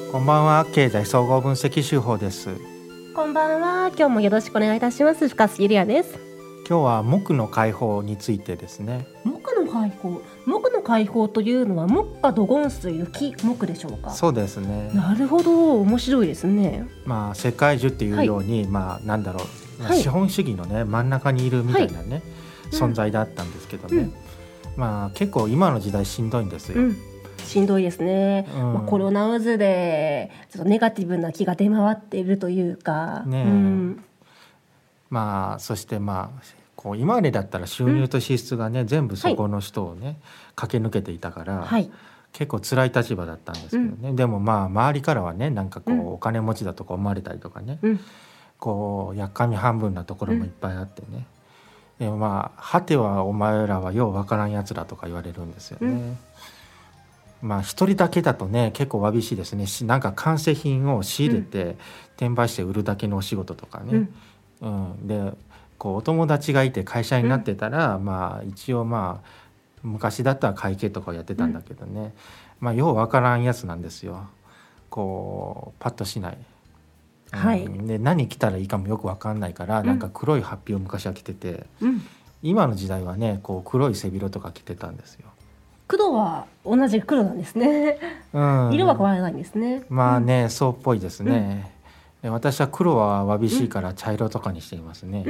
こんばんは、経済総合分析手法です。 こんばんは。今日もよろしくお願いいたします。深須ゆりやです。 今日は木の解放についてですね。 木の解放というのは木下土金水の木木でしょうか。 そうですね。 なるほど、面白いですね。 世界中っていうように、なんだろう、資本主義のね真ん中にいるみたいなね、存在だったんですけどね、結構今の時代しんどいんですよ。 しんどいですね。コロナ渦でちょっとネガティブな気が出回っているというかね。 そしてこう今までだったら収入と支出がね、全部そこの人をね、駆け抜けていたから、結構辛い立場だったんですけどね、でも周りからはね、なんかこう、お金持ちだとか思われたりとかね、こうやっかみ半分なところもいっぱいあってね、でも果てはお前らはようわからんやつらとか言われるんですよね。一人だけだとね結構わびしいですね。なんか完成品を仕入れて、転売して売るだけのお仕事とかね、でこうお友達がいて会社になってたら、一応昔だったら会計とかをやってたんだけどね、ようわからんやつなんですよ。こうパッとしない、で何着たらいいかもよくわかんないから、なんか黒いハッピーを昔は着てて、今の時代はねこう黒い背広とか着てたんですよ。 黒は同じ黒なんですね。色は変わらないんですね。 そうっぽいですね。で私は黒はわびしいから茶色とかにしていますね。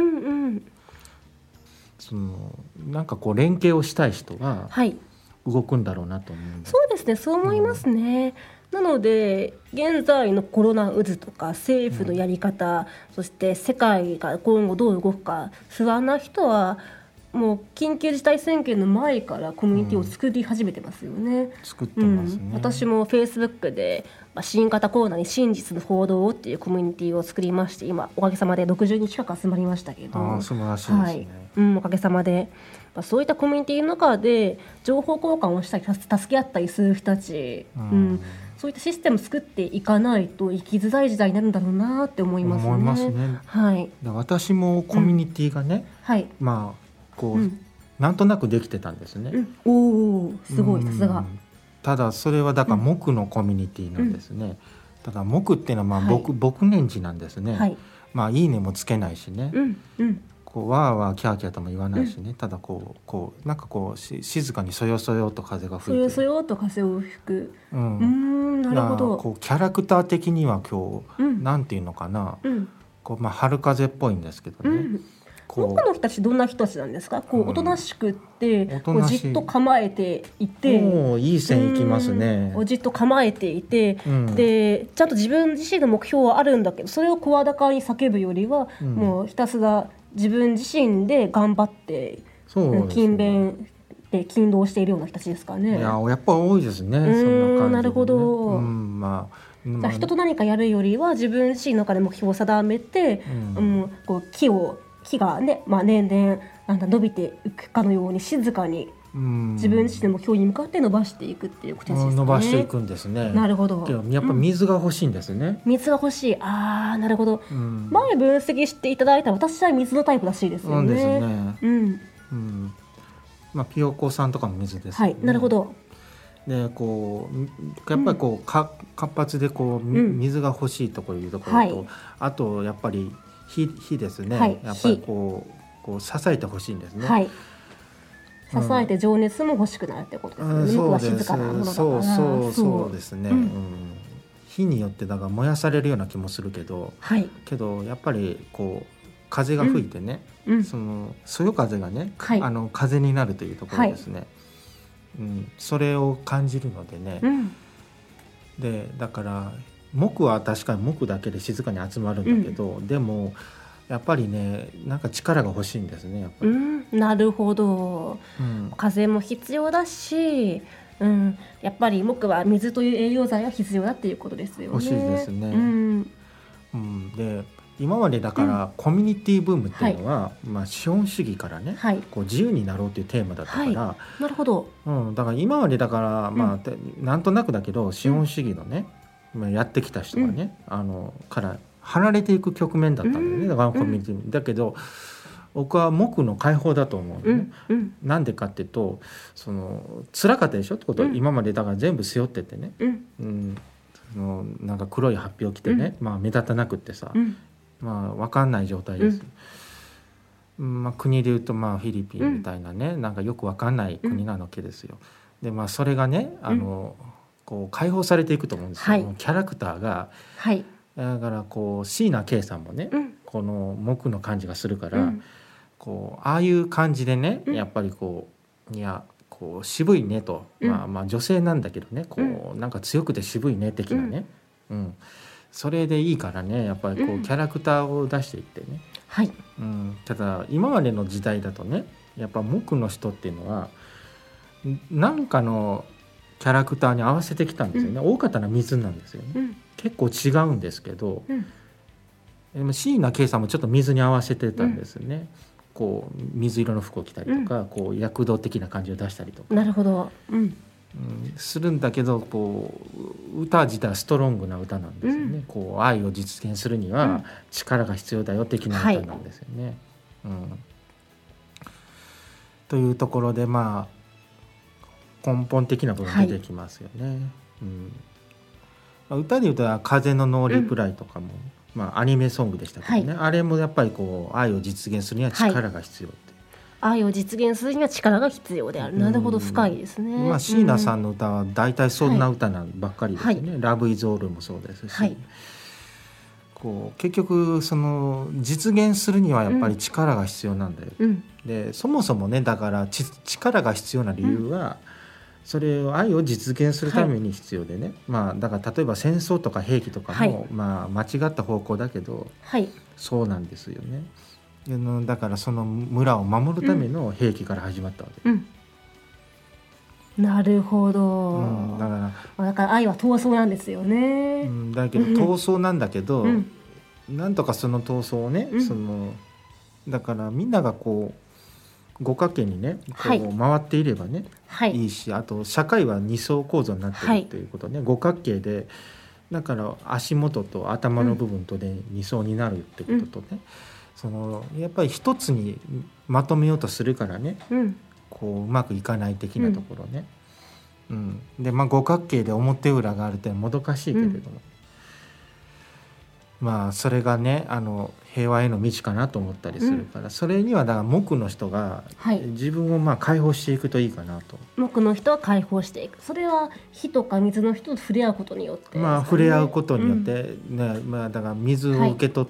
なんかこう連携をしたい人は動くんだろうなと思うんで、 そうですね、そう思いますね。なので現在のコロナ渦とか政府のやり方、そして世界が今後どう動くか不安な人はもう緊急事態宣言の前からコミュニティを作り始めてますよね。 作ってますね。 私もフェイスブックで新型コロナに真実の報道をっていうコミュニティを作りまして、今おかげさまで60人近く集まりましたけど、 素晴らしいですね。 おかげさまで、そういったコミュニティの中で情報交換をしたり助け合ったりする人たち、そういったシステムを作っていかないと生きづらい時代になるんだろうなって思いますね。 私もコミュニティがね、こうなんとなくできてたんですね。 すごい、さすが。 ただそれはだから木のコミュニティなんですね。ただ木っていうのは牧年次なんですね。いいねもつけないしね、こうわーわーキャーキャーとも言わないしね、ただこうなんかこう静かにそよそよと風が吹いて、 そよそよと風を吹く。なるほど。 こうキャラクター的には今日、なんていうのかな、こう春風っぽいんですけどね。 木の人たちどんな人たちなんですか。こうおとなしくってじっと構えていて、 いい線いきますね。 じっと構えていて、でちゃんと自分自身の目標はあるんだけど、それを声高に叫ぶよりは、もうひたすら自分自身で頑張って勤勉で勤労しているような人たちですかね。 やっぱ多いですね。そんな感じでね。 なるほど。人と何かやるよりは自分自身の中で目標を定めて、こう木がね、年々伸びていくかのように静かに自分自身の目標に向かって伸ばしていくっていうことですね。 伸ばしていくんですね。 なるほど。 やっぱ水が欲しいんですね。 水が欲しい。なるほど。前分析していただいた私は水のタイプらしいですよね。 ですね。ピヨコさんとかも水ですよね。 なるほど。 でこうやっぱりこう、活発でこう、水が欲しいところいうところと、あとやっぱり火ですね。やっぱりこう支えてほしいんですね。 支えて情熱も欲しくなるってことですね。木は静かなものだから。 そうですね。火によってだから燃やされるような気もするけど、やっぱりこう風が吹いてね、そよ風がね、風になるというところですね。それを感じるのでね。でだから木は確かに木だけで静かに集まるんだけど、でもやっぱりね、なんか力が欲しいんですね。やっぱりなるほど。風も必要だし、やっぱり木は水という栄養剤が必要だっていうことですよね。 欲しいですね。で今までだからコミュニティブームっていうのは、資本主義からね、こう自由になろうというテーマだったから、 なるほど。 だから今までだから、なんとなくだけど資本主義のね、やってきた人がね、から離れていく局面だったんだよね。だからコミュニティだけど、僕は木の解放だと思うね。なんでかっていうと、辛かったでしょってこと、今までだから全部背負っててね、 なんか黒い発表着てね、まあ、目立たなくってさ、まあ、分かんない状態です、まあ、国でいうとまあフィリピンみたいなね、なんかよく分かんない国なわけですよ。でまあそれがねこう解放されていくと思うんですよ、キャラクターが、だからこう椎名圭さんもね、この木の感じがするから、こうああいう感じでね、やっぱりこう渋いねと、まあ女性なんだけどね、こうなんか強くて渋いね的なね、それでいいからね、やっぱりこうキャラクターを出していってね、ただ今までの時代だとね、やっぱ木の人っていうのは何かのキャラクターに合わせてきたんですよね、大方の水なんですよね、結構違うんですけど、椎名圭さんもちょっと水に合わせてたんですね、こう水色の服を着たりとか、こう躍動的な感じを出したりとか、 なるほど、 するんだけど、こう歌自体はストロングな歌なんですよね、こう愛を実現するには力が必要だよ的な歌なんですよね、というところでまあ根本的な部分出てきますよね、歌でいうと風のノーリプライとかも、まあ、アニメソングでしたけどね、あれもやっぱりこう愛を実現するには力が必要って、 愛を実現するには力が必要である。なるほど、深いですね。 まあ、椎名さんの歌は大体そんな歌ばっかりですよね、ラブイズオールもそうですし、こう結局その実現するにはやっぱり力が必要なんだよ、でそもそもね、だから力が必要な理由は、それを愛を実現するために必要でね、まあ、だから例えば戦争とか兵器とかも、まあ、間違った方向だけど、そうなんですよね。だからその村を守るための兵器から始まったわけ、 なるほど、だから愛は闘争なんですよね、 だけど闘争なんだけど、なんとかその闘争をね、だからみんながこう五角形にねこう回っていればね、いいし、あと社会は二層構造になってるっていうことね、五角形でだから足元と頭の部分とで二層になるってこととね、そのやっぱり一つにまとめようとするからね、こううまくいかない的なところね、でまあ五角形で表裏があるってもどかしいけれども、まあそれがね平和への道かなと思ったりするから、それにはだから木の人が自分をまあ解放していくといいかなと、 木の人は解放していく、それは火とか水の人と触れ合うことによって、 まあ触れ合うことによって、まあだから水を受け取って、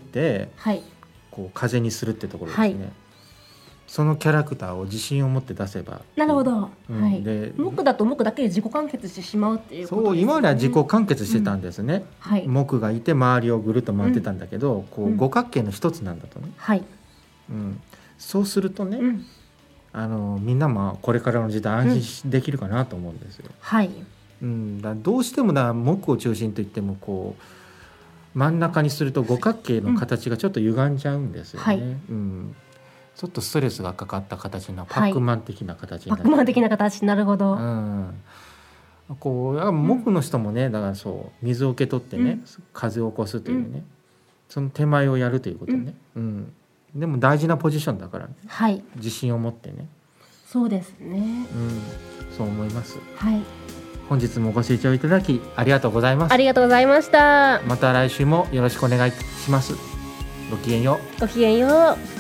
こう風にするってところですね、そのキャラクターを自信を持って出せば。 なるほど、で木だと木だけで自己完結してしまうっていうことですね。 そう、今までは自己完結してたんですね、木がいて周りをぐるっと回ってたんだけど、こう五角形の一つなんだとね、そうするとね、みんなもこれからの時代安心できるかなと思うんですよ、だどうしても木を中心といってもこう真ん中にすると五角形の形がちょっと歪んじゃうんですよね、ちょっとストレスがかかった形のパックマン的な形になる、 パックマン的な形、なるほど、 こう木の人もね、だからそう水を受け取ってね、風を起こすというね、その手前をやるということね、でも大事なポジションだからね、自信を持ってね、 そうですね、 そう思います。本日もご清聴いただきありがとうございます。 ありがとうございました。 また来週もよろしくお願いします。ごきげんよう。 ごきげんよう。